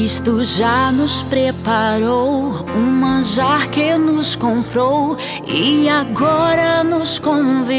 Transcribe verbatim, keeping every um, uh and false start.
Cristo já nos preparou um manjar que nos comprou e agora nos convida.